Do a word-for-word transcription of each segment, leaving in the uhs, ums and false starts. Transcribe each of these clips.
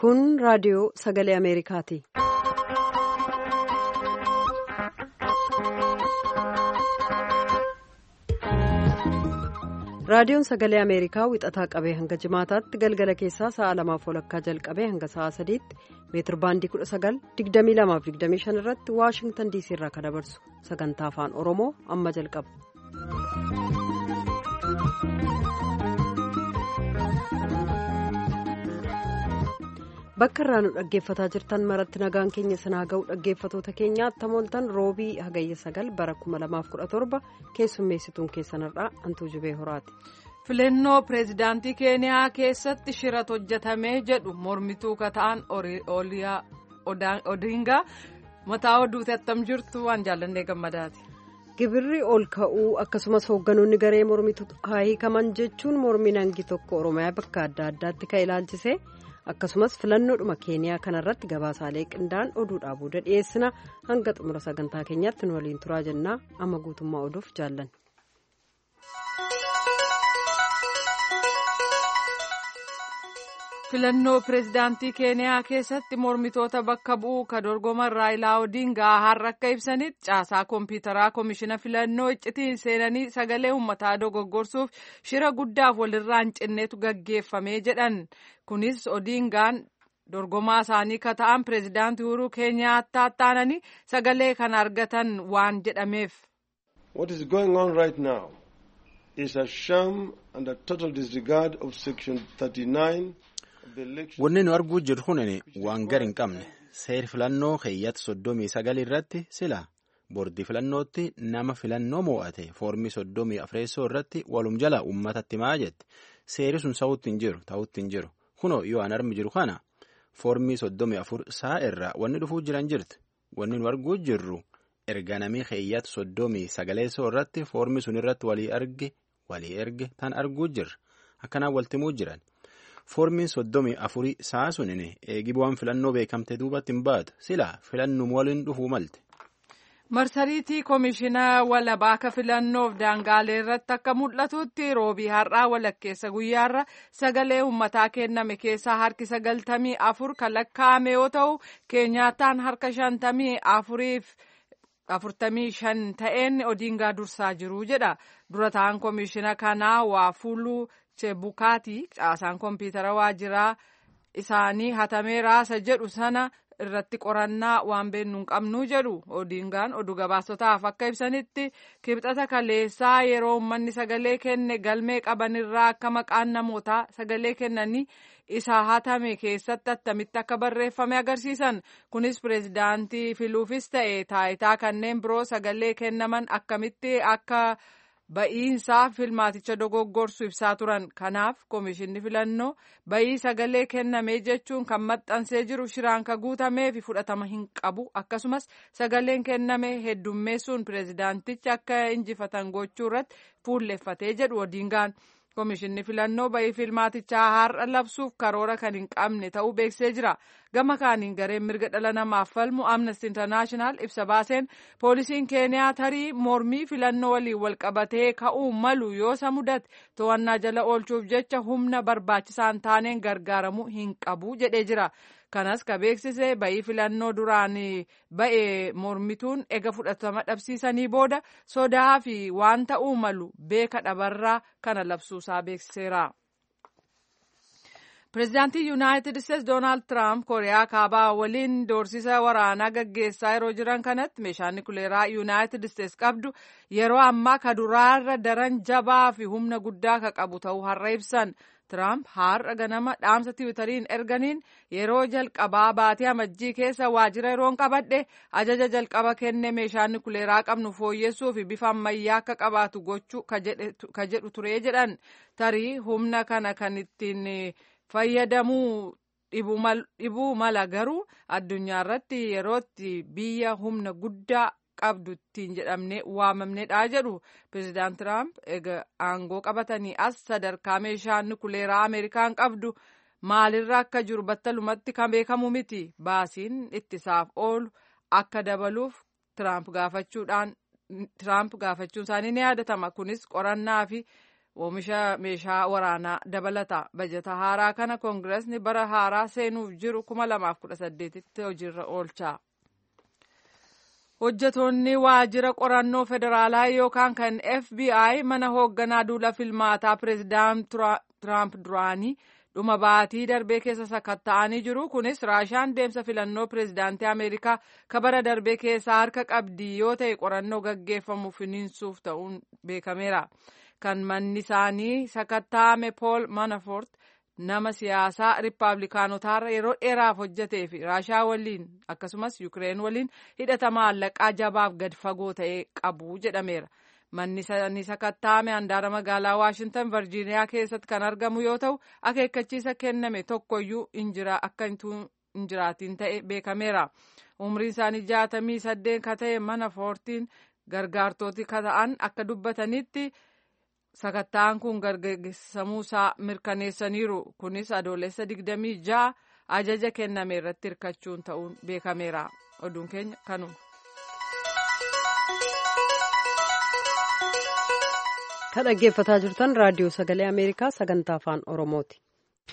Kun raadiyoo sagalee Ameerikaati. Raadiyoon sagalee Ameerikaa wixataa qabee hanga jimaataatti galgala keessaa sa'a lamaaf walakkaa jalqabee hanga sa'a sadiitti meetir baandii kudha sagal digdamii lamaaf digdamii shan irratti Waashingtan diisii irraa kan dabarsu sagantaa afaan Oromoo amma jalqaba. Bakka irraa nu dhaggeeffataa jirtan maratti nagaan keenya sanaa ga'u dhaggeeffatoota keenya attamooltan roobii hagayya sagal bara kuma lamaaf kudha torba keessummeessituun keessanirraa Antuu Jibee Horaati. Filannoo pireezidaantii Keeniyaa keessatti shiratu hojjetamee jedhu mormituu kata'an Odingaa mataa oduuti attam jirtu waan jaallannee gammadaati. Gibirri ol ka'uu akkasumas hoogganoonni garee mormituu hiikaman jechuun mormiin hangi tokko Oromiyaa bakka adda addaatti kan ilaalchise. Akkasumas filannoodhuma keeniyaa kanarratti gabaasaalee qindaa'an oduudhaa booda dhiyeessina hanga xumura sagantaa keenyaatti nu waliin turaa jennaa amma guutummaa oduuf jaallan. Filannoo pireezidaantii keeniyaa keessatti mormitoota bakka bu'uu ka dorgoman Raayilaa Odingaa har'a akka ibsanitti caasaa kompiitaraa koomishina filannoo iccitiin seenanii sagalee uummataa dogoggorsuuf shira guddaaf walirraa hin cinneetu gaggeeffamee jedhan. Kunis Odingaan dorgomaa isaanii ka ta'an pireezidaantii Uhuruu Keenyaattaa taananii sagalee kan argatan waan jedhameef. What is going on right now is a sham and a total disregard of section thirty-nine. Wanni nu arguu jirru kun waan gar hin qabne seer filannoo keeyyata soddomii sagal irratti sila boordii filannootti nama filannoo mo'ate foormii soddomii afreessoo irratti walum jala uummatatti maa jette seeri sun sa'uutti hin jiru ta'utti hin jiru kunoo yoo an armi jiru kana foormii soddomii afur saa irraa wanni dhufuu jiran jirti wanni nu arguu jirru erga namii keeyyata soddomii sagaleessoo irratti foormii sun irratti walii arge walii erge tan arguu jirra akkanaan waltimuu jiran. Foormiin soddomii afurii saa sunin eegi bu'aan filannoo beekamte duubatti hin baatu sila filannum waliin dhufuu malte. Marsariitii koomishina walabaaka filannoof daangaalee irratti akka mul'atutti roobii har'aa walakkeessa guyyaarra sagalee uummataa kenname keessaa harki sagaltamii afur kan lakkaa'ame yoo ta'u keenyaataan harka shantamii afuriif afurtamii shan ta'een Odingaa dursaa jiru jedha dura ta'an koomishina kanaa waa fuuluu. Bukaati caasaan kompiitara waajjiraa isaanii hatamee raasa jedhu sana irratti qorannaa waan beeknu hin qabnu jedhu Odingaan oduu gabaasotaaf akka ibsanitti kibxata kaleessaa yeroo uummanni sagalee kenne galmee qabanirraa akka maqaan namootaa sagalee kennanii isa hatame keessatti attamitti akka barreeffame agarsiisan kunis pireezidaantii filuufis ta'e taayitaa kanneen biroo sagalee kennaman akkamitti akka. Ba'iinsaa filmaaticha dogoggorsu ibsaa turan kanaaf koomishinni filannoo ba'ii sagalee kennamee jechuun kan maxxansee jiru shiraan ka guutamee fi fudhatama hin qabu akkasumas sagaleen kenname heddummeessuun pireezidaantichi akka injifatan gochuu irratti fuulleffatee jedhu Odingaan. Koomishinni filannoo ba'ii filmaatichaa har'a labsuuf karoora kan hin qabne ta'uu beeksisee jira. Gama kaaniin gareen mirga dhala namaaf falmu Amnesty International ibsa baaseen poolisiin Keeniyaa tarii mormii filannoo waliin walqabatee ka'uu malu yoo isa mudate to'annaa jala oolchuuf jecha humna barbaachisaan taaneen gargaaramuu hin qabu jedhee jira. Kanas ka beeksise ba'ii filannoo duraan ba'e mormituun ega fudhatama dhabsiisanii booda sodaa fi waan ta'uu malu beeka dhabarraa kana labsuusaa beeksiseera. Pireezidaantii Yuunaayitid Isteetsi Doonaald Tiraamp Kooriyaa Kaabaa waliin doorsisa waraanaa gaggeessaa yeroo jiran kanatti meeshaan nukuleeraa Yuunaayitid Isteetsi qabdu yeroo ammaa ka duraarra daran jabaa fi humna guddaa ka qabu ta'uu har'a ibsan. Tiraamp har'a ganama dhaamsa tiwitariin erganiin yeroo jalqabaa baatii amajjii keessa waajjira yeroon qabadhe ajaja jalqaba kenne meeshaan nukuleeraa qabnu fooyyessuu fi bifa ammayyaa akka qabaatu gochuu ka jedhu ture jedhan tarii humna kana kan ittiin fayyadamuu dhibuu mala garuu addunyaa irratti yerootti biyya humna guddaa qabdu ittiin jedhamne waamamnedha jedhu pireezidaant Tiraamp egaa aangoo qabatanii as sadarkaa meeshaan nukuleeraa Ameerikaan qabdu maalirra akka jiru battalumatti kan beekamu miti baasiin ittisaaf oolu akka dabaluuf Tiraamp gaafachuudhaan Tiraamp gaafachuun isaanii ni yaadatama kunis qorannaa fi oomisha meeshaa waraanaa dabalata. Bajata haaraa kana koongireesni bara haaraa seenuuf jiru kuma lamaaf kudha saddeetitti hojiirra oolcha. Hojjetoonni waajjira qorannoo federaalaa yookaan kan F B I mana hoogganaa duula filmaataa pireezidaant Tiraamp duraanii dhuma baatii darbee keessa sakatta'anii jiru. Kunis Raashaan deemsa filannoo pireezidaantii Ameerikaa kabara darbee keessa harka qabdii yoo ta'e qorannoo gaggeeffamu finiinsuuf ta'uun beekameera. Kan manni isaanii sakatta'ame Paul Manafort nama siyaasaa Rippaabilikaanotaarra yeroo dheeraaf hojjetee fi Raashaa waliin akkasumas Yukireen waliin hidhata maallaqaa jabaaf gad fagoo ta'e qabu jedhameera. Manni isaanii sakatta'ame handaara magaalaa Waashintan Virjiiniyaa keessatti kan argamu yoo ta'u akeekkachiisa kenname tokkoyyuu akka hin jiraatiin ta'e beekameera. Umriin isaanii jaatamii saddeet ka ta'e Manafortiin gargaartooti ka ta'an akka dubbatanitti sakatta'an kun gaggeessamuusaa mirkaneessaniiru. Kunis adoolessa digdamii ja'a ajaja kenname irratti hirkachuun ta'uun beekameera. Oduun keenya kanuma. Kan dhaggeeffataa jirtan raadiyoo sagalee Ameerikaa sagantaa afaan Oromooti.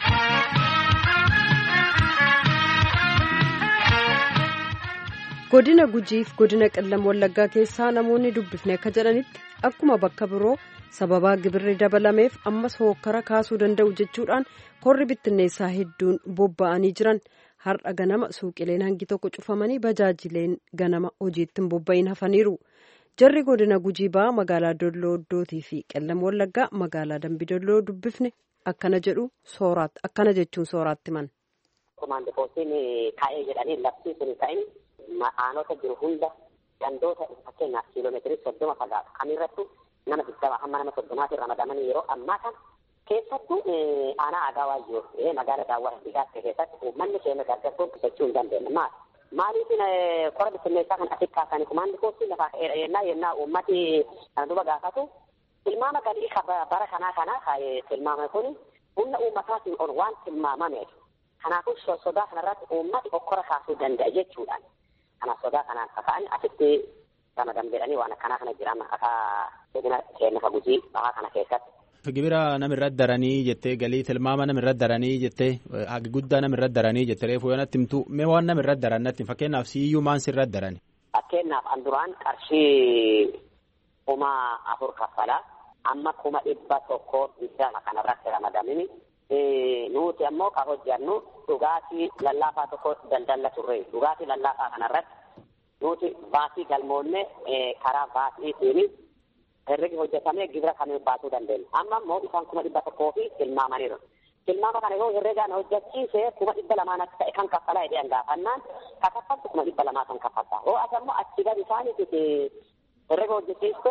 Godina Gujiif godina Qellam Wallaggaa keessaa namoonni dubbifne akka jedhanitti akkuma bakka biroo sababaa gibirri dabalameef ammas hookkara kaasuu danda'u jechuudhaan korri bittinneessaa hedduun bobba'anii jiran. Har'a ganama suuqileen hangi tokko cufamanii bajaajileen ganama hojiitti hin bobba'in hafaniiru. Jarri godina Gujii ba'aa magaalaa Dolloo Oddootii fi Qellam Wallaggaa magaalaa Dambidolloo dubbifne akkana jedhu sooraatti akkana jechuun sooraatti man. Komaandi poostiin kaa'ee jedhanii labsii sun ta'in aanota jiru hunda gandoota fakkeenyaaf kiiloomeetirii soddoma fagaatu kamirrattu nama digdama hamma nama soddomaatiin ramadamanii yeroo ammaa kana keessattuu aanaa aadaa waayyoo magaala daawwata dhiyaate keessatti uummanni keenya gargaarsuun qusachuu hin dandeenye maali? Maaliifin qora bittinneessaa kan asitti kaasanii komaandi poostii lafaa yennaa yennaa uummati kana duba gaafatu tilmaama galii bara kanaa kanaa tilmaama kun humna uummataatiin ol waan tilmaamameef kanaafuu sodaa kanarratti uummati okkora kaasuu danda'a jechuudhaan kanaaf sodaa kanaan kaka'anii asitti ramadan jedhanii waan akkanaa kana jiran akka godina keenya Gujii bahaa kana keessatti. Gibira namirra daranii jettee galii tilmaama namirra daranii jettee hagi guddaa namirra daranii jettee reefuu yoo natti himtu mee waan namirra daran natti fakkeenyaaf siyyuu maan sirra darani. Fakkeenyaaf an duraan qarshii kuma afur kaffalaa amma kuma dhibba tokko digdama kanarratti ramadamini nuti ammoo ka hojjannu dhugaatii lallaafaa tokko daldalla turre dhugaatii lallaafaa kanarratti nuti baasii galmoonne karaa baasiitiin herregi hojjetamee gibira kamii baasuu dandeenya. Amma immoo isaan kuma dhibba tokkoo fi tilmaamaniiru. Tilmaama kana yoo herregaan hojjechiise kuma dhibba lamaanatti ta'e kan kaffalaa jedhee gaafannaan ka kaffaltu kuma dhibba lamaa kan kaffaltaa. Yoo as ammoo achii gadi isaaniiti herrega hojjechiiste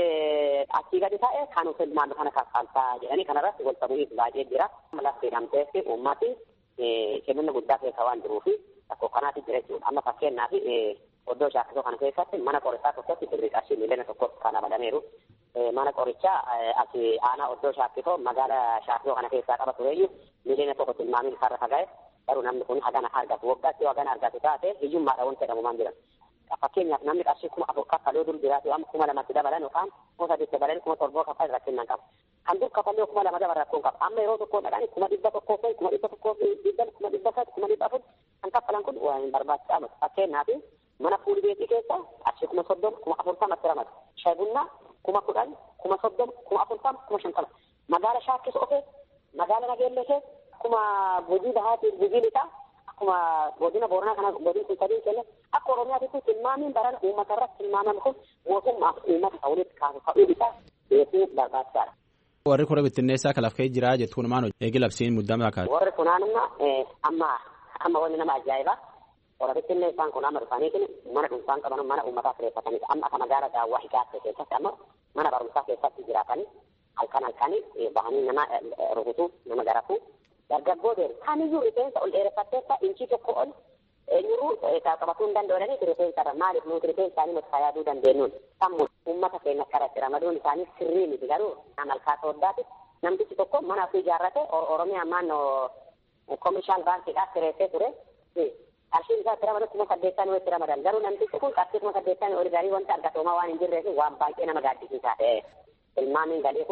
achii gadi ta'e kan tilmaama kana kaffaltaa jedhanii kanarratti wal ta'uuf baay'ee jira. Lafti namteessi uummati kenninni guddaa keessa waan jiruufi akkoo kanaatti jira jechuudha. Amma fakkeenyaaf oddoo shaakkisoo kana keessatti mana qorichaa tokkotti birrii qarshii miiliyoona tokkotti kan ramadameeru. Mana qorichaa asii aanaa oddoo shaakkisoo magaala shaakkisoo kana keessaa qaba tureyyuu miiliyoona tokko tilmaamiin isaarra fagaa'e garuu namni kun hagana argatu waggaatti hagana argatu taate hiyyummaadha wanti jedhamu maan jira. Fakkeenyaaf namni qarshii kuma afur kaffaluu dur jiraatu amma kuma lamatti dabalan yookaan kuma sadiitti dabalan kuma torboo kaffal irratti hin qabu. Kan dur kaffallee kuma lama dabalaa rakkoon qaba. Amma yeroo tokko dhaqanii kuma dhibba tokkoo fi kuma dhibba tokkoo fi dhibban kuma dhibba sadi kuma dhibba afur kan kaffalan kun waan hin barbaachisaa miti. Fakkeenyaaf mana fuulli beekii keessa qarshii kuma soddoma kuma afurtamatti ramadu. Shayi bunnaa kuma kudhan kuma soddoma kuma afurtama kuma shantama. Magaala shaakkisoo keessa magaala nageellee keessa kuma Gujii bahaatii Gujii lixaa akkuma godina Booranaa kana godina kun sadii kenne akka Oromiyaatti tilmaamiin baran uummata irratti tilmaamame kun mootummaaf uummata walitti kaasu ta'uu isaa beekuu barbaachisaadha. Warri kora bittinneessaa kalaaf ka'ee jira jettuun maal eegi labsiin muddama kaa'e. Warri kunaanuma amma amma wanni nama ajaa'ibaa kora bittinneessaan kun amma dhufaniitiin mana dhuunfaan qaban mana uummataa kireeffatanii amma akka magaala daawwaa higaatte keessatti amma mana barumsaa keessatti jiraatanii halkan halkanii bahanii nama rukutuu nama garafuu dargaggoo deemu kamiyyuu rifeensa ol dheereffatteessa inchii tokko ol eenyuruu qabatuu hin danda'anii rifeensa maaliif nuti rifeensa isaanii nuti fayyaduu dandeenyuun sammuu uummata keenya karatti ramaduun isaanii sirrii miti garuu malkaa sooddaati namtichi tokko mana ofii ijaarrate Oromiyaa maannoo koomishaal baankiidhaaf kireessee ture qarshiin isaa itti ramadu kuma saddeettaan itti ramadan garuu namtichi kun qarshii kuma saddeettaan oli garii wanta argatoomaa waan hin jirreef waan baay'ee nama gaaddisiisaa ta'e ilmaaniin galii kun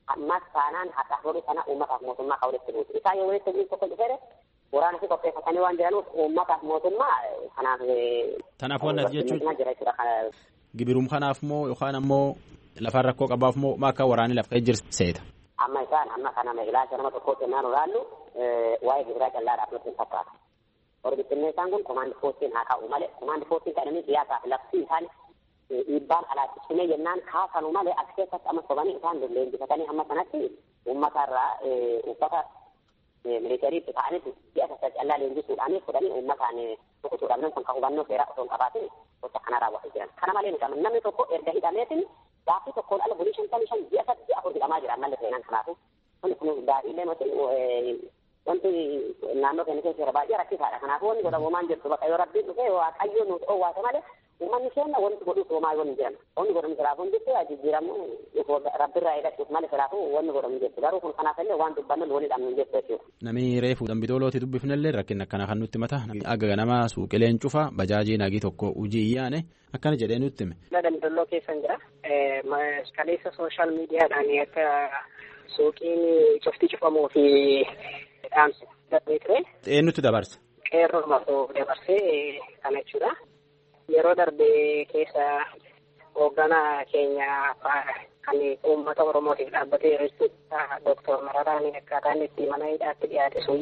ammas taanaan haqa horii sana uummataaf mootummaa kan walitti buusu. Isaa yoo walitti buusu tokko dhufeere waraana fi qopheeffatanii waan jiranuuf uummataaf mootummaa kanaaf. Tanaaf waan ati jechuun gibirum kanaaf moo yookaan ammoo lafaan rakkoo qabaaf moo akka waraanni lafa ejjirseeta. Amma isaan amma kana ilaalcha nama tokkootti naan ilaallu waa'ee gibiraa callaadhaaf nutti fakkaata. Orbittinne isaan kun komaandi poostiin haa ka'u malee komaandi poostiin kadhanii siyaasaaf lafti isaan dhiibbaan alaachisumee jennaan kaasanu malee as keessatti amma sobanii isaan leenjifatanii amma sanatti uummatarraa uffata miliitariitti ta'anitti si'a sassa callaa leenjisuudhaanii fudhanii uummataan tuqutuudhaaf namni kun kan hubannoo seeraa osoo hin qabaatin gosa kana raawwatu jiran. Kana malee ni qaban namni tokko erga hidhameetiin gaaffii tokkoon ala bulii shantamii shan ji'a sadi afur hidhamaa jira ammallee seenaan kanaafu. Kun kun gaariilee nuti wanti naannoo keenya keessa baay'ee rakkisaadha. Kanaafuu wanni godhamu maan jirtu bakka yoo rabbiin dhufee waaqayyo nuti oowwaate malee uummanni keenya wanti godhuuf homaa yoo hin jiran. Wanni godhamu silaafuu hin jirtu jijjiiramu rabbirraa eeggachuuf malee silaafuu wanni godhamu hin jirtu. Garuu kun kanaaf illee waan dubbannu walii dhabnu hin jirtu jechuudha. Namni reefu dambitoolooti dubbifnellee rakkina akkana kan nutti mata. Aga nama suuqileen cufa bajaajii nagii tokko hojii iyyaane akkana jedhee nutti hime. Dambitooloo keessan jira. Kaleessa sooshaal miidiyaadhaan akka suuqiin cufti cufamuu fi dhaamsa darbee ture. Eenyutti dabarsa? Qeerroo maqoo dabarsee kana jechuudha. Yeroo darbee keessa hoogganaa keenya kan uummata Oromootiif dhaabbatee jiru jechuudha. Dooktor Mararaan akkaataan itti mana hidhaatti dhiyaate sun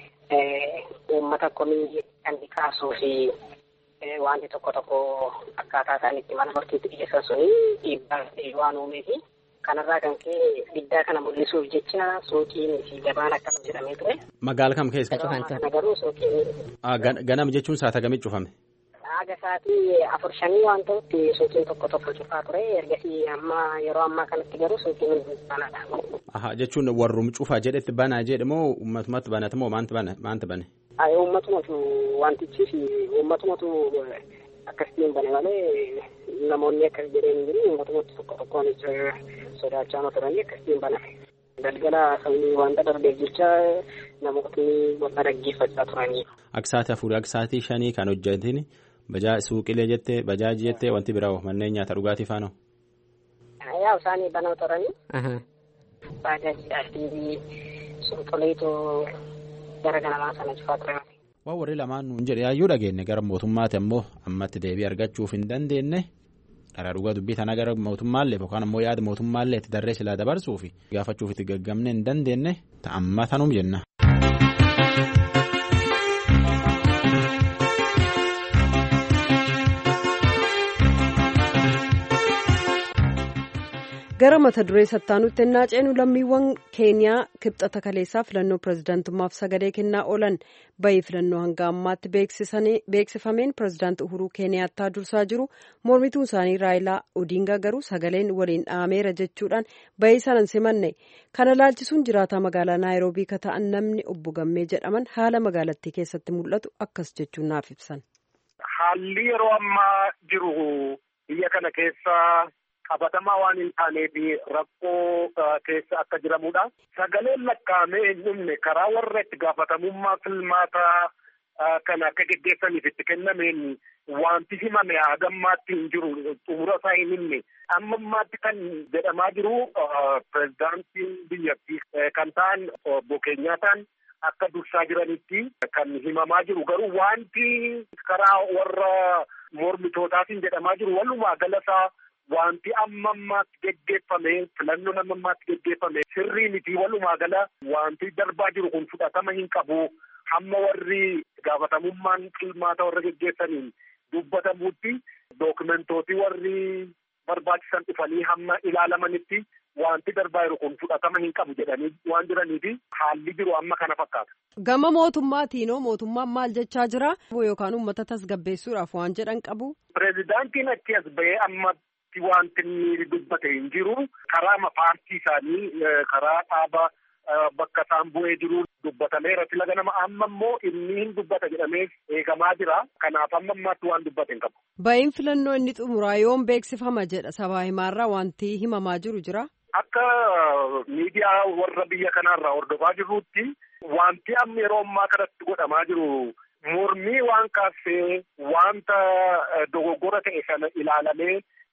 uummata komii kan kaasuu fi wanti tokko tokko akkaataa isaan itti mana murtiitti dhiyeessan suni dhiibbaa waan uumeefi. Kanarraa kan ka'e diddaa kana mul'isuuf jecha suuqiin fi gabaan akkana jedhamee ture. Magaala kam keessa? Kana garuu suuqiin. Ganama jechuun saata kamii cufame? Aga sa'aatii afur shanii waan ta'utti suuqiin tokko tokko cufaa ture. Ergasii amma yeroo ammaa kanatti garuu suuqiin banaadha. Aha jechuun warrum cufaa jedhetti banaa jedhe moo uummatumatti banate moo maanti bane? Maanti bane? Ayi uummatumatu wantichi fi uummatumatu akkasiin bane malee namoonni akkas jedheen jiru uummatumatti tokko tokkoon sodaachaa turanii akkasiin baname. Galgala sabni wanta darbeef jecha namootni wanta dhaggeeffachaa turanii. Aksaati afurii aksaatii shanii kan hojjetin bajaa suuqilee jettee bajaajii jettee wanti biraa manneen nyaata dhugaatii faana. Yaa isaanii banaa turanii. Bajaajii suuqileetu gara ganamaa sana cufaa ture. Waan warri lamaan nuun jedhe yaayyuu dhageenye gara mootummaati ammoo ammatti deebii argachuuf hin dandeenye. Dharaa dhugaa dubbii tana gara mootummaallee yookaan ammoo yaada mootummaallee itti darree silaa dabarsuuf gaafachuuf itti gaggamne hin dandeenye ta'amma tanum jenna. Gara mata duree sattaanutti ennaa ceenu lammiiwwan keeniyaa kibxata kaleessaa filannoo pirezidaantummaaf sagalee kennaa oolan bayii filannoo hanga ammaatti beeksifameen pirezidaanti uhuruu keeniyaattaa dursaa jiru mormituun isaanii raayilaa odiingaa garuu sagaleen waliin dhaameera jechuudhaan bayii sanan simanne kana laalchisuun jiraataa magaalaa naayiroobii ka ta'an namni obbo Gammee jedhaman haala magaalattii keessatti mul'atu akkas jechuun naaf ibsan. Haalli yeroo ammaa jiru biyya kana keessa. Qabatamaa waan hin taaneef rakkoo keessa akka jiramudha. Sagaleen lakkaa'amee hin dhumne karaa warra itti gaafatamummaa filmaataa kan akka geggeessaniif itti kennameen wanti himame hagammaatti hin jiru xumura isaa hin himne. Amma ammaatti kan jedhamaa jiru pirezidaantiin biyyattii kan ta'an obbo Keenyaataan akka dursaa jiranitti kan himamaa jiru garuu wanti karaa warra mormitootaatiin jedhamaa jiru walumaa galasaa. Wanti amma ammaatti geggeeffame filannoon amma ammaatti geggeeffame sirrii miti walumaa gala wanti darbaa jiru kun fudhatama hin qabu hamma warri gaafatamummaan filmaata warra geggeessaniin dubbatamuutti dookumentootii warri barbaachisan dhufanii hamma ilaalamanitti wanti darbaa jiru kun fudhatama hin qabu jedhanii waan jiraniifi haalli jiru amma kana fakkaata. Gama mootummaatiinoo mootummaan maal jechaa jira yookaan uummata tasgabbeessuudhaaf waan jedhan qabu. Pireezidaantiin achi as bahee amma. Wanti inni dubbate hin jiru karaa paartii isaanii karaa dhaaba bakka isaan bu'ee jiru dubbatameera fila ganama amma immoo inni hin dubbata jedhamee eegamaa jira kanaaf amma ammaatti waan dubbate hin qabu. Ba'iin filannoo inni xumuraa yoom beeksifama jedha sabaa himaarraa wanti himamaa jiru jira. Akka miidiyaa warra biyya kanaarraa hordofaa jirruutti wanti amma yeroo ammaa kanatti godhamaa jiru mormii waan kaasee wanta dogoggora ta'e sana ilaalamee.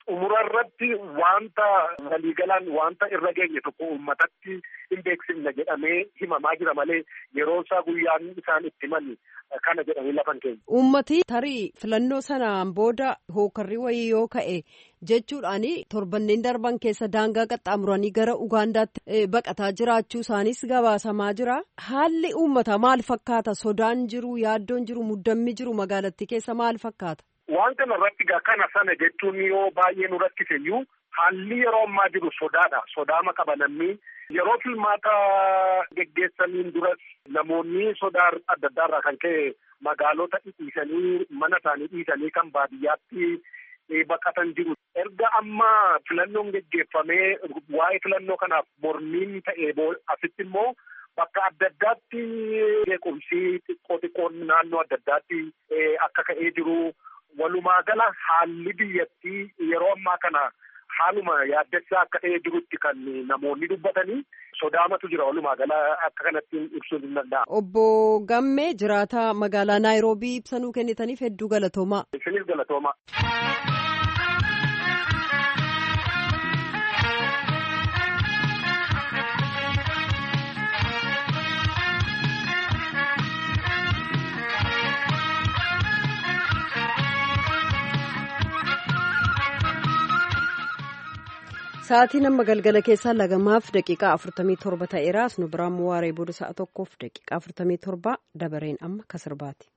xumura irratti wanta waliigalaan wanta irra geenye tokko uummatatti hin beeksifne jedhamee himamaa jira malee yeroo isaa guyyaan isaan itti himan kana jedhanii lafan keenya. Uummati tarii filannoo sanaan booda hookarri wayii yoo ka'e jechuudhaani torbanneen darban keessa daangaa qaxxaamuranii gara Ugaandaatti baqataa jiraachuu isaanis gabaasamaa jira. Haalli uummataa maal fakkaata? Sodaan jiru, yaaddoon jiru, muddammi jiru magaalattii keessa maal fakkaata? Waan kana irratti gaa kana sana jechuun yoo baay'ee nu rakkiseyyuu haalli yeroo ammaa jiru sodaadha. Sodaama qaba namni. Yeroo filmaata geggeessaniin duras namoonni sodaa adda addaa irraa kan ka'e magaalota dhiisanii mana isaanii dhiisanii kan baadiyyaatti baqatan jiru. Erga amma filannoon geggeeffamee waa'ee filannoo kanaaf mormiin ta'ee asitti immoo bakka adda addaatti beekumsi xiqqoo xiqqoon naannoo adda addaatti akka ka'ee jiru. Walumaa gala haalli biyyattii yeroo ammaa kana haaluma yaaddessaa akka ta'ee jirutti kan namoonni dubbatanii sodaamatu jira. Walumaa gala akka kanatti ibsuun hin danda'a. Obbo Gammee jiraataa magaalaa Naayiroobii ibsanuu kennitaniif hedduu galatoomaa. Isinis galatoomaa. Sa'aatii nama galgala keessaa lagamaaf daqiiqaa afurtamii torba ta'eera. Asnu biraan waaree booda sa'a tokkoof daqiiqaa afurtamii torba dabareen amma kasirbaati.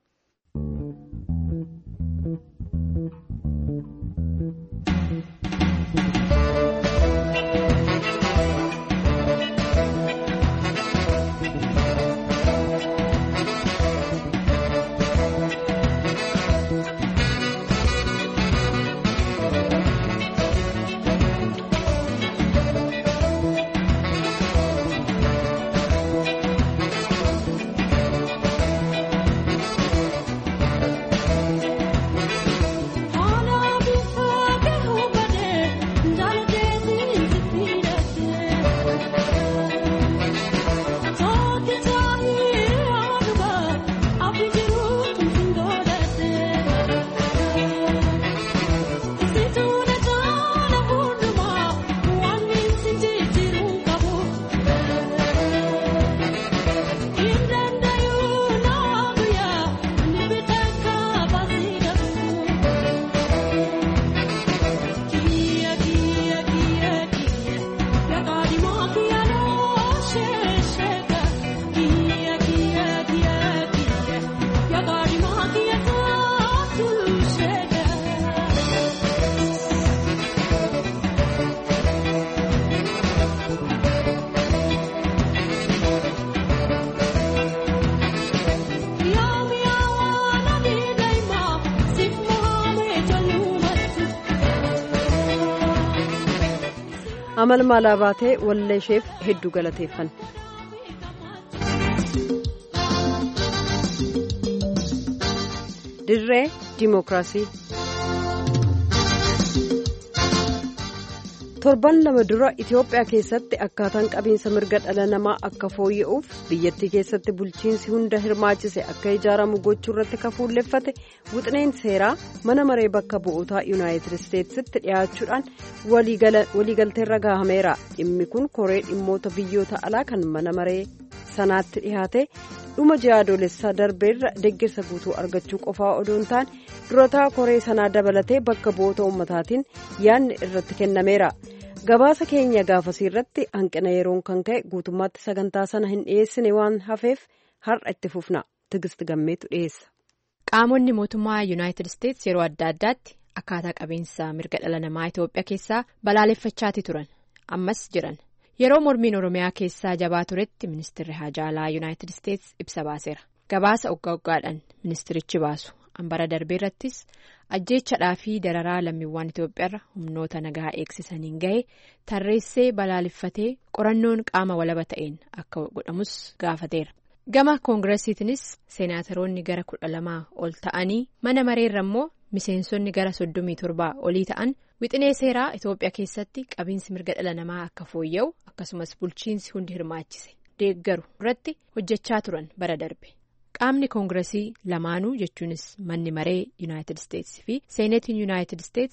amal maalaa baatee walleesheef hedduu galateeffan. dirree diimokiraasii. torban lama dura Itiyoophiyaa keessatti akkaataan qabiinsa mirga dhala namaa akka fooyya'uuf biyyattii keessatti bulchiinsi hunda hirmaachise akka ijaaramu gochuu irratti kafuulleeffate wixineen seeraa mana maree bakka bu'ootaa yuunaayitid isteetsitti dhiyaachuudhaan waliigalteerra gahameera. dhimmi kun koree dhimmoota biyyoota alaa kan mana maree sanaatti dhiyaate dhuma ji'a adoolessaa darbeerra deeggarsa guutuu argachuu qofaa odoo hin taane durataa koree sanaa dabalatee bakka bu'oota ummataatiin yaadni irratti kennameera. gabaasa keenya gaafasii irratti hanqina yeroon kan ka'e guutummaatti sagantaa sana hin dhiyeessine waan hafeef har'a itti fufna. Tigist gammeetu dhiyeessa. qaamonni mootummaa yuunaayitid isteetsi yeroo adda addaatti akkaataa qabiinsa mirga dhala namaa Itoophiyaa keessaa balaaleffachaati turan ammas jiran. yeroo mormiin oromiyaa keessaa jabaa turetti ministeerri haajaa alaa yuunaayitid isteetsi ibsa baaseera. gabaasa oggaa oggaadhaan ministerichi baasu hambara darbee irrattis ajjeechadhaa fi dararaa lammiiwwan Itoophiyaarra humnoota nagaa eegsisaniin gahe tarreessee balaaleffatee qorannoon qaama walaba ta'een akka godhamus gaafateera. gama koongiresiitinis seenaataroonni gara kudha lamaa ol ta'anii mana mareerra immoo miseensonni gara soddomii torbaa olii ta'an wixinee seeraa Itoophiyaa keessatti qabiinsi mirga dhala namaa akka fooyya'u akkasumas bulchiinsi hundi hirmaachise deeggaru irratti hojjechaa turan bara darbe. qaamni koongiresii lamaanuu jechuunis manni maree yuunaayitid isteetsi fi seenetiin yuunaayitid isteetsi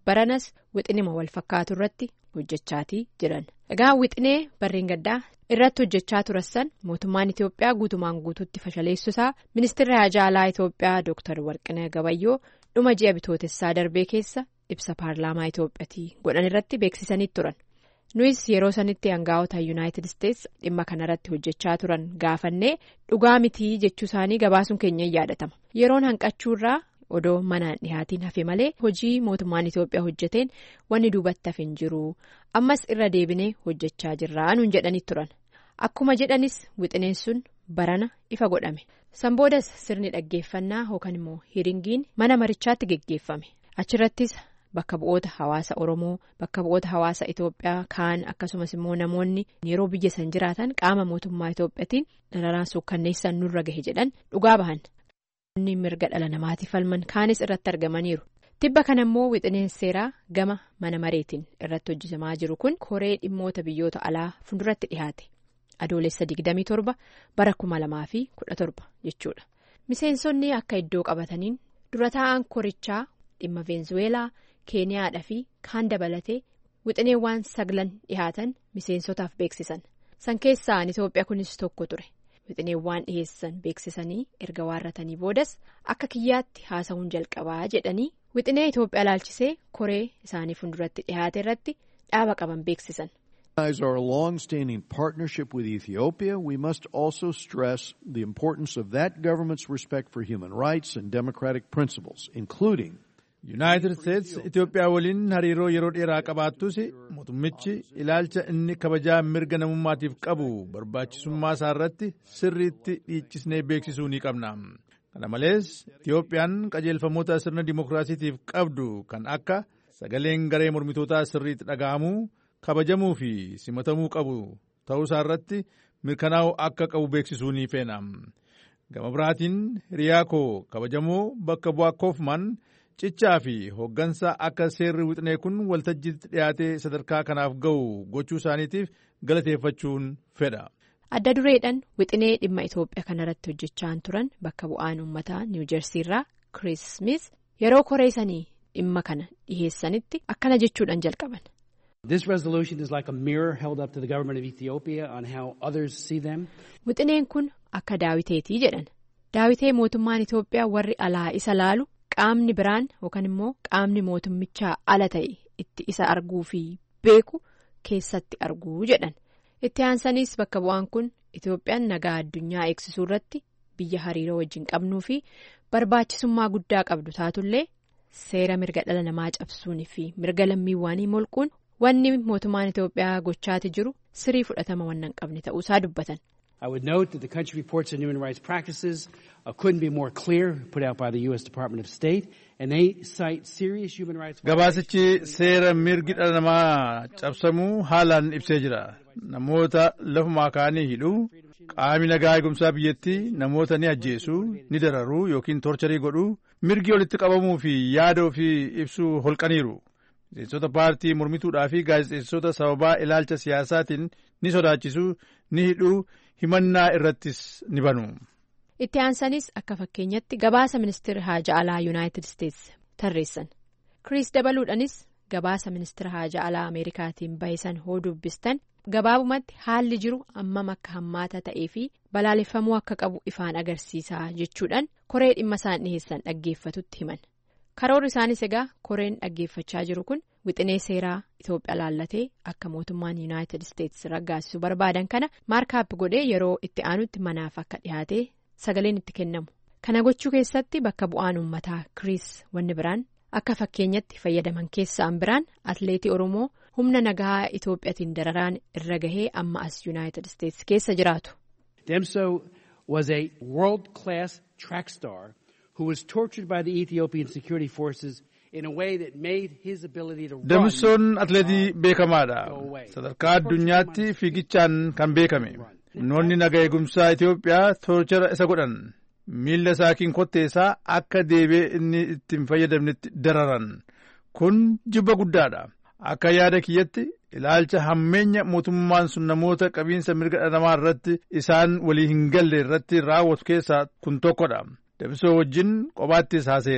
baranas wixinima wal fakkaatu irratti hojjechaatii jiran. Egaa wixinee barreen gaddaa irratti hojjechaa turan mootummaan Itoophiyaa guutumaan guutuutti fashaleessuusaa ministeerri haajaa alaa Itoophiyaa Dooktar Warqinee Gabayyoo dhuma ji'a bitootessaa darbee keessa ibsa paarlaamaa Itoophiyaatti godhan irratti beeksisanii turan. Nuyis yeroo sanitti aangaa'ota Yuunaayitid Isteets dhimma kanarratti hojjechaa turan gaafannee dhugaa mitii jechuu isaanii gabaasuun keenya yaadatama. Yeroon hanqachuurraa odoo manaan dhihaatiin hafe malee hojii mootummaan Itoophiyaa hojjeteen wanni duubatti hafe hin jiru. Ammas irra deebinee hojjechaa jirraa nuun jedhanii turan. Akkuma jedhanis wixineen sun barana ifa godhame. Sanboodas sirni dhaggeeffannaa yookaan immoo hiringiin mana marichaatti geggeeffame. Achirrattis bakka bu'oota hawaasa Oromoo, bakka bu'oota hawaasa Itoophiyaa kaan akkasumas immoo namoonni yeroo biyya san jiraatan qaama mootummaa Itoophiyaatiin dararaan suukkanneessan nurra gahe jedhan dhugaa bahan. Inni mirga dhala namaatiif falman kaanis irratti argamaniiru. Tibba kana immoo wixineen seeraa gama mana mareetiin irratti hojjetamaa jiru kun koree dhimmoota biyyoota alaa fuulduratti dhiyaate. Adoolessa digdamii torba bara kuma lamaa fi kudha torba jechuudha. Miseensonni akka iddoo qabataniin dura taa'an korichaa dhimma Veenzuweelaa, Keeniyaadhaa fi kaan dabalatee wixineewwan saglan dhihaatan miseensotaaf beeksisan. San keessaa Itoophiyaa kunis tokko ture. Wixineewwan dhiheessan beeksisanii erga waarratanii boodas akka kiyyaatti haasa'uun jalqabaa jedhanii wixinee Itoophiyaa laalchisee koree isaanii fuulduratti dhihaate irratti dhaaba qaban beeksisan. As our long-standing partnership with Ethiopia, we must also stress the importance of that government's respect for human rights and democratic principles, including United States Itoophiyaa waliin hariiroo yeroo dheeraa qabaattus mootummichi ilaalcha inni kabajaa mirga namummaatiif qabu barbaachisummaa isaa irratti sirriitti dhiichisnee beeksisuu ni qabna. Kana malees Itoophiyaan qajeelfamoota sirna dimookiraasiitiif qabdu kan akka sagaleen garee mormitootaa sirriitti dhaga'amuu, kabajamuu fi simatamuu qabu ta'uu isaa irratti mirkanaa'uu akka qabu beeksisuu ni feena. Gama biraatiin hiriyaa koo kabajamoo bakka bu'aa Koofman Cichaa fi hooggansa akka seerri wixinee kun waltajjiitti dhiyaatee sadarkaa kanaaf ga'u gochuu isaaniitiif galateeffachuun fedha. Adda dureedhaan wixinee dhimma Itoophiyaa kanarratti hojjechaa turan bakka bu'aan uummataa Niw Jeersiirraa Chris Smith yeroo koreessanii dhimma kana dhiheessanitti akkana jechuudhaan jalqaban. This resolution is like a mirror held up to the government of Ethiopia on how others see them. Wixineen kun akka daawiteetii jedhan. Daawitee mootummaan Itoophiyaa warri alaa isa laalu. Qaamni biraan yookaan immoo qaamni mootummichaa ala ta'e itti isa arguu fi beeku keessatti arguu jedhan. Itti aansaniis bakka bu'aan kun Itoophiyaan nagaa addunyaa eegsisuu irratti biyya hariiroo wajjin qabnuu fi barbaachisummaa guddaa qabdu taatullee seera mirga dhala namaa cabsuunii fi mirga lammiiwwanii molquun wanni mootummaan Itoophiyaa gochaati jiru sirii fudhatama waan hin qabne ta'uusaa dubbatan. I would note that the country reports on human rights practices uh, couldn't be more clear, put out by the U S Department of State, and they cite serious human rights violations. Gabaasichi seera mirgi dhala namaa cabsamuu haalaan ibsee jira. Namoota lafumaa kaanii hidhuu, qaamni nagaa eegumsaa biyyattii namoota ni ajjeesuu, ni dararuu yookiin torcharii godhuu, mirgi walitti qabamuu fi yaada ofii ibsuu holqaniiru. Miseensota paartii mormituudhaa fi gaazexeessitoota sababaa ilaalcha siyaasaatiin ni sodaachisuu, ni hidhuu, himannaa irrattis ni banu. Itti aansanis akka fakkeenyatti gabaasa ministeera haajaa alaa Yuunaayitid Isteets tarreessan. Chris dabaluudhaanis gabaasa ministeera haajaa alaa Ameerikaatiin bahisan hoo dubbistan gabaabumatti haalli jiru ammam akka hammaata ta'ee fi balaaleffamuu akka qabu ifaan agarsiisaa jechuudhaan koree dhimma isaan dhiheessan dhaggeeffatutti himan. Karoorri isaanis egaa koreen dhaggeeffachaa jiru kun wixinee seeraa Itoophiyaa laallatee akka mootummaan Yuunaayitid Isteets raggaasisuu barbaadan kana maarkaap godhee yeroo itti aanutti manaaf akka dhiyaatee sagaleen itti kennamu. Kana gochuu keessatti bakka bu'aan uummataa Chris wanni biraan akka fakkeenyatti fayyadaman keessaan biraan atleetii Oromoo humna nagaa Itoophiyaatiin dararaan irra gahee amma as Yuunaayitid Isteets keessa jiraatu. Demso was a world-class track star who was tortured by the Ethiopian security forces in a way that made his ability to run. Demsoon atleetii beekamaadha. Sadarkaa addunyaatti fiigichaan kan beekame. Humnoonni nagaa eegumsaa Itoophiyaa torchara isa godhan. Miilla isaatiin kotteessaa akka deebi'ee inni ittiin fayyadamnetti dararan. Kun jibba guddaadha. Akka yaada kiyyatti ilaalcha hammeenya mootummaan sun namoota qabiinsa mirga dhala namaa irratti isaan walii hin galle irratti raawwatu keessaa kun tokkodha. Demsoo wajjin qobaattis haaseera.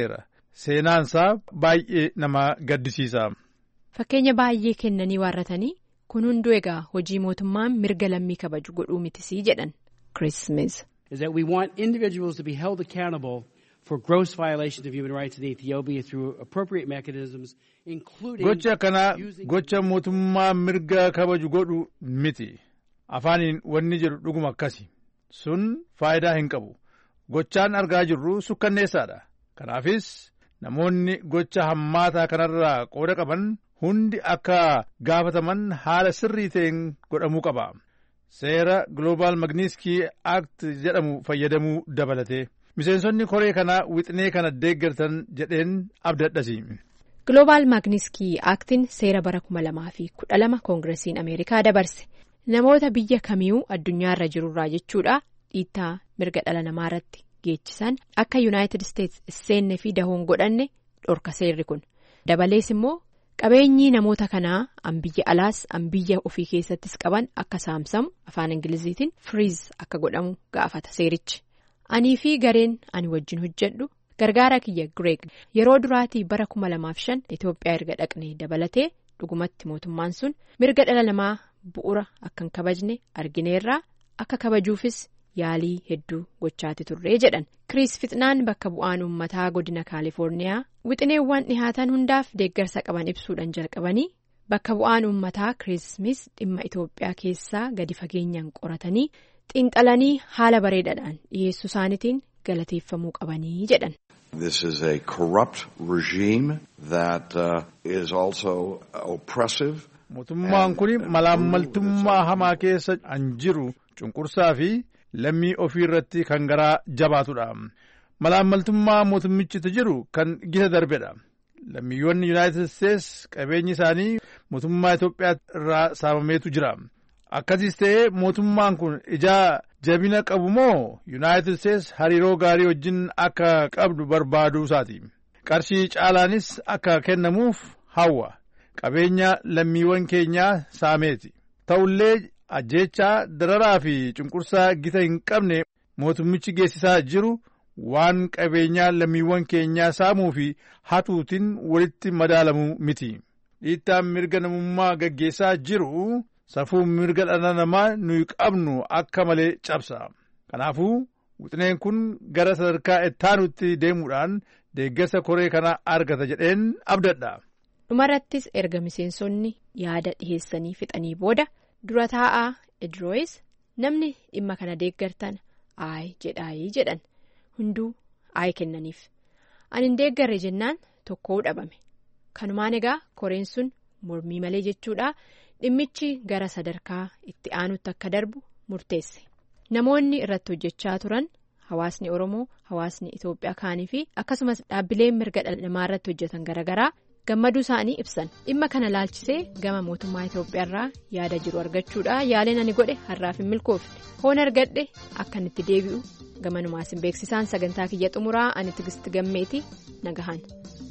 seenaansaa baay'ee nama gaddisiisa. Fakkeenya baay'ee kennanii waarratanii kun hunduu egaa hojii mootummaan mirga lammii kabaju godhuu mitisii jedhan Chris Smith. Is that we want individuals to be held accountable for gross violations of human rights in Ethiopia through appropriate mechanisms, including gocha kana gocha mootummaa mirga kabaju godhu miti. Afaaniin wanni jedhu dhuguma akkasi. Sun faayidaa hin qabu. Gochaan argaa jirru sukkanneessaadha. Kanaafis namoonni gocha hammaataa kanarraa qooda qaban hundi akka gaafataman haala sirrii ta'een godhamuu qaba. Seera Global Magnitsky Act jedhamu fayyadamuu dabalate. Miseensonni koree kana wixinee kana deeggartan jedheen abdadhasi. Global Magnitsky Actin seera bara kuma lamaa fi kudha lama koongiresiin Ameerikaa dabarse. Namoota biyya kamiyuu addunyaarra jirurraa jechuudha dhiittaa mirga dhala namaa irratti geechisan akka United States seenne fi dahoon godhanne dhorka seerri kun. Dabalees immoo qabeenyi namoota kanaa an biyya alaas an biyya ofii keessattis qaban akka saamsamu afaan Ingiliziitiin freeze akka godhamu gaafata seerichi. Anii fi gareen ani wajjin hojjedhu gargaara kiyya Greg yeroo duraatii bara kuma lamaaf shan Itoophiyaa erga dhaqnee dabalatee dhugumatti mootummaan sun mirga dhala namaa bu'ura akkan kabajne argineerraa akka kabajuufis yaalii hedduu gochaati turree jedhan. Chris Fixnaan bakka bu'aan uummataa godina Kaalifoorniyaa wixineewwan dhihaatan hundaaf deeggarsa qaban ibsuudhaan jalqabanii bakka bu'aan uummataa Chris Smith dhimma Itoophiyaa keessaa gadi fageenyaan qoratanii xiinxalanii haala bareedaadhaan dhiyeessuu isaaniitiin galateeffamuu qabanii jedhan. This is a corrupt regime that uh, is also oppressive. Mootummaan kun malaammaltummaa hamaa keessa an jiru cunqursaa fi lammii ofii irratti kan garaa jabaatudha. Malaammaltummaa mootummichitti jiru kan gita darbedha. Lammiiwwan United States qabeenyi isaanii mootummaa Itoophiyaa irraa saamameetu jira. Akkasiis ta'ee mootummaan kun ijaa jabina qabu moo United States hariiroo gaarii wajjin akka qabdu barbaaduu isaati. Qarshii caalaanis akka kennamuuf hawwa. Qabeenya lammiiwwan keenyaa saameeti. Ta'ullee ajjeechaa dararaa fi cunqursaa gita hin qabne mootummichi geessisaa jiru waan qabeenyaa lammiiwwan keenyaa saamuu fi hatuutiin walitti madaalamuu miti. Dhiittaan mirga namummaa gaggeessaa jiru safuu mirga dhala namaa nuyi qabnu akka malee cabsa. Kanaafuu wixineen kun gara sadarkaa ittaanutti deemuudhaan deeggarsa koree kana argata jedheen abdadha. Dhumarrattis erga miseensonni yaada dhiheessanii fixanii booda dura taa'aa Idrois namni dhimma kana deeggartan aay jedhaayii jedhan hunduu aay kennaniif. Ani hin deeggarre jennaan tokkoo dhabame. Kanumaan egaa koreen sun mormii malee jechuudha dhimmichi gara sadarkaa itti aanutti akka darbu murteesse. Namoonni irratti hojjechaa turan hawaasni Oromoo, hawaasni Itoophiyaa kaanii fi akkasumas dhaabbileen mirga dhala namaa irratti hojjetan garaagaraa gammaduu isaanii ibsan. Dhimma kana laalchisee gama mootummaa Itoophiyaa irraa yaada jiru argachuudha yaaleen ani godhe har'aaf hin milkoofne. Hoon argadhe akkan itti deebi'u gamanumaas hin beeksisaan sagantaa kiyya xumuraa ani Tigisti Gammeeti nagahan.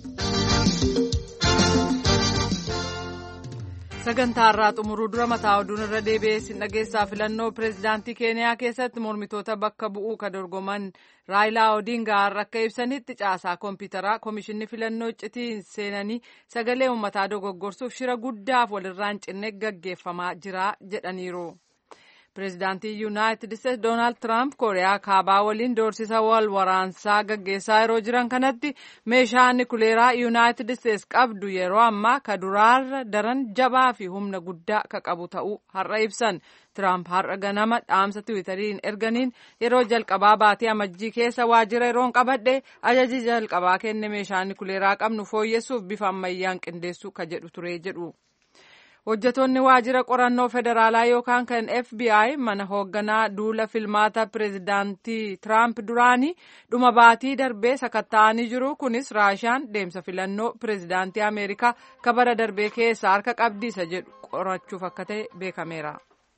Sagantaa irraa xumuruu dura mataa oduun irra deebi'ee sin dhageessaa filannoo pireezidaantii Keeniyaa keessatti mormitoota bakka bu'uu ka dorgoman Raayilaa Odingaa har'a akka ibsanitti caasaa kompiitaraa komishinni filannoo iccitiin seenanii sagalee uummataa dogoggorsuuf shira guddaaf walirraan cinne gaggeeffamaa jira jedhaniiru. Pireezidaantii Yuunaayitid Isteetsi Doonaald Tiraamp Kooriyaa kaabaa waliin doorsisa wal waraansaa gaggeessaa yeroo jiran kanatti meeshaa nikuleeraa Yuunaayitid Isteetsi qabdu yeroo ammaa ka duraarra daran jabaa fi humna guddaa ka qabu ta'uu har'a ibsan. Tiraamp har'a ganama dhaamsa tiwiitariin erganiin yeroo jalqabaa baatii amajjii keessa waajjira yeroon qabadhe ajaji jalqabaa kenne meeshaa nikuleeraa qabnu fooyyessuuf bifa ammayyaan qindeessuu ka jedhu ture jedhu. Hojjetoonni waajjira qorannoo federaalaa yookaan kan F B I mana hoogganaa duula filmaata pireezidaantii Tiraamp duraanii dhuma baatii darbee sakatta'anii jiru. Kunis Raashiyaan deemsa filannoo pireezidaantii Ameerikaa ka bara darbee keessa harka qabdiisa jedhu qorachuuf akka ta'e beekameera.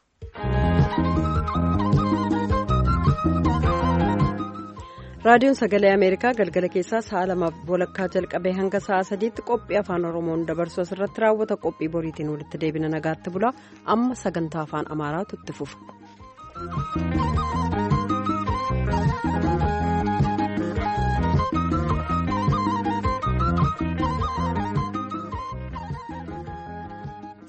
raadiyoon sagalee ameerikaa galgala keessaa sa'a lamaaf walakkaa jalqabee hanga sa'a sadiitti qophii afaan oromoon dabarsu asirratti raawwata. qophii boriitiin walitti deebina nagaatti bula. Amma sagantaa afaan amaaraatu itti fufa.